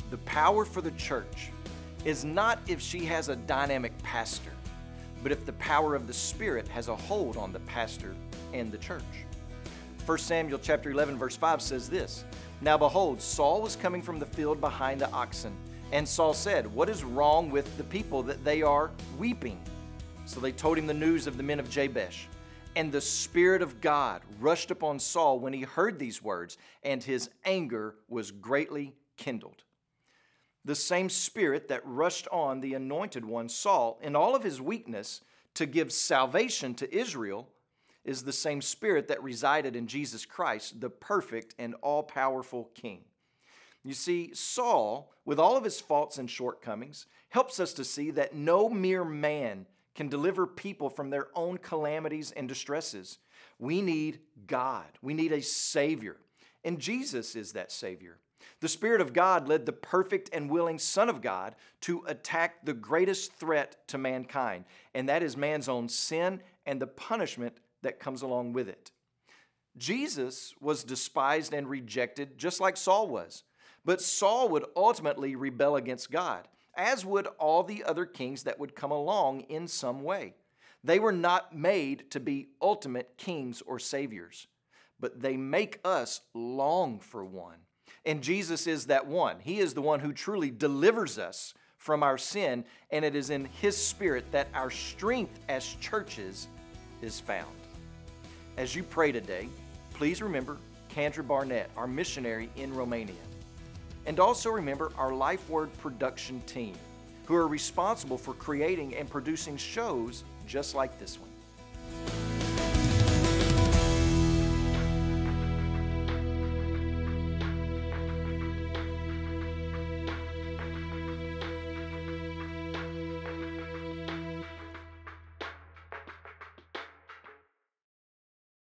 The power for the church is not if she has a dynamic pastor, but if the power of the Spirit has a hold on the pastor and the church. 1 Samuel chapter 11 verse 5 says this, "Now behold, Saul was coming from the field behind the oxen, and Saul said, 'What is wrong with the people that they are weeping?' So they told him the news of the men of Jabesh. And the Spirit of God rushed upon Saul when he heard these words, and his anger was greatly kindled." The same Spirit that rushed on the anointed one, Saul, in all of his weakness to give salvation to Israel, is the same Spirit that resided in Jesus Christ, the perfect and all-powerful King. You see, Saul, with all of his faults and shortcomings, helps us to see that no mere man can deliver people from their own calamities and distresses. We need God. We need a Savior. And Jesus is that Savior. The Spirit of God led the perfect and willing Son of God to attack the greatest threat to mankind, and that is man's own sin and the punishment that comes along with it. Jesus was despised and rejected just like Saul was, but Saul would ultimately rebel against God, as would all the other kings that would come along in some way. They were not made to be ultimate kings or saviors, but they make us long for one. And Jesus is that one. He is the one who truly delivers us from our sin, and it is in His Spirit that our strength as churches is found. As you pray today, please remember Kendra Barnett, our missionary in Romania. And also remember our Life Word production team, who are responsible for creating and producing shows just like this one.